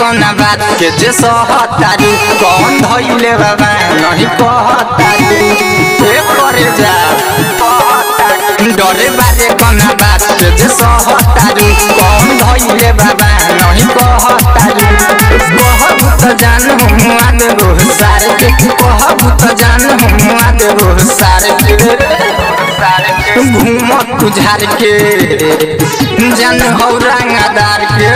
कोना बात के जे सहतारू कौन धइले बाबा नहीं कहतारू ए करे जा डरे बारे कोना बात के जे सहतारू कौन धइले बाबा नहीं कहतारू कहबू त जान हुआ देबो सारे के कहबू त जान हुआ देबो सारे के घूम तू झार के जान हो रंगदार के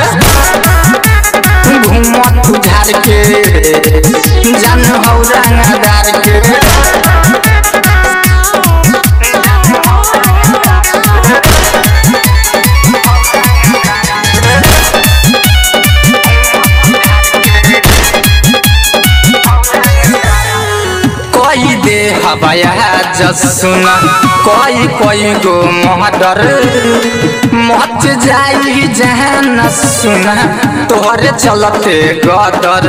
घूम तू झार के जान हो रंगदार के कोई दे हवाया जस सुना कोई गो महडर मच जाई जहन सुना तोहरे चलते गदर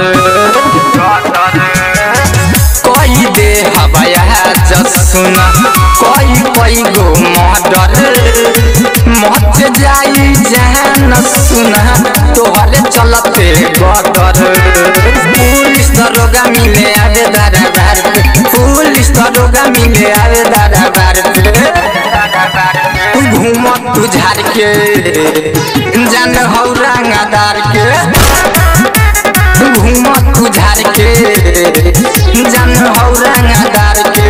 कोई दे हवाया जस सुना कोई गो महडर मच जाई जहन सुना तोहरे चलते गदर पुलिस दरोगा मिले आवे दादा बार पुलिस दरोगा मिले आवे दादा बार घूम तू झार के जान हो रंगदार के घूम तू झार के जान हो रंगदार के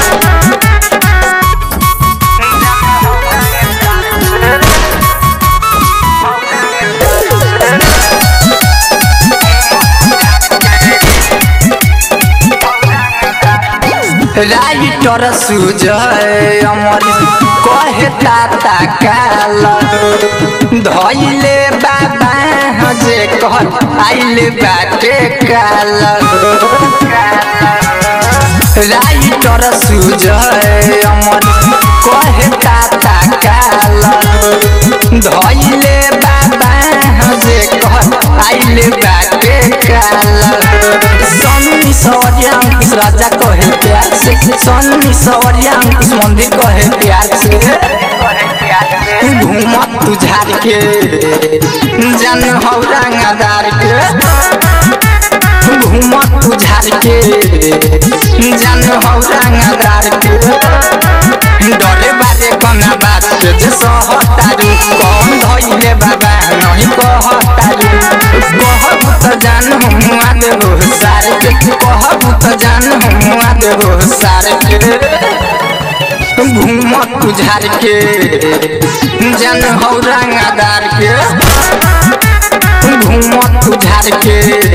राइटर सुजय अमर कहे ताता काल धइले बाबा जे कह आइले बाटे काल राइटर सुजय अमर कहे ताता काल धइले बाबा जे कह आइले बाटे काल सन्नी सवरिया राजा कहे प्यार से सन्नी सवरिया मंदिर कहे प्यार से घूम तू झार के जान हो रंगदार के घूम तू झार के जान हो रंगदार के डरे बारे कोना बात के जे सहतारू कौन धइले बाबा नहीं कहतारू कहबू त जान हुआ देबो सारे के कहबू त जान हुआ देबो सारे के घूम तू झार के जान हो रंगदार के घूम तू झार के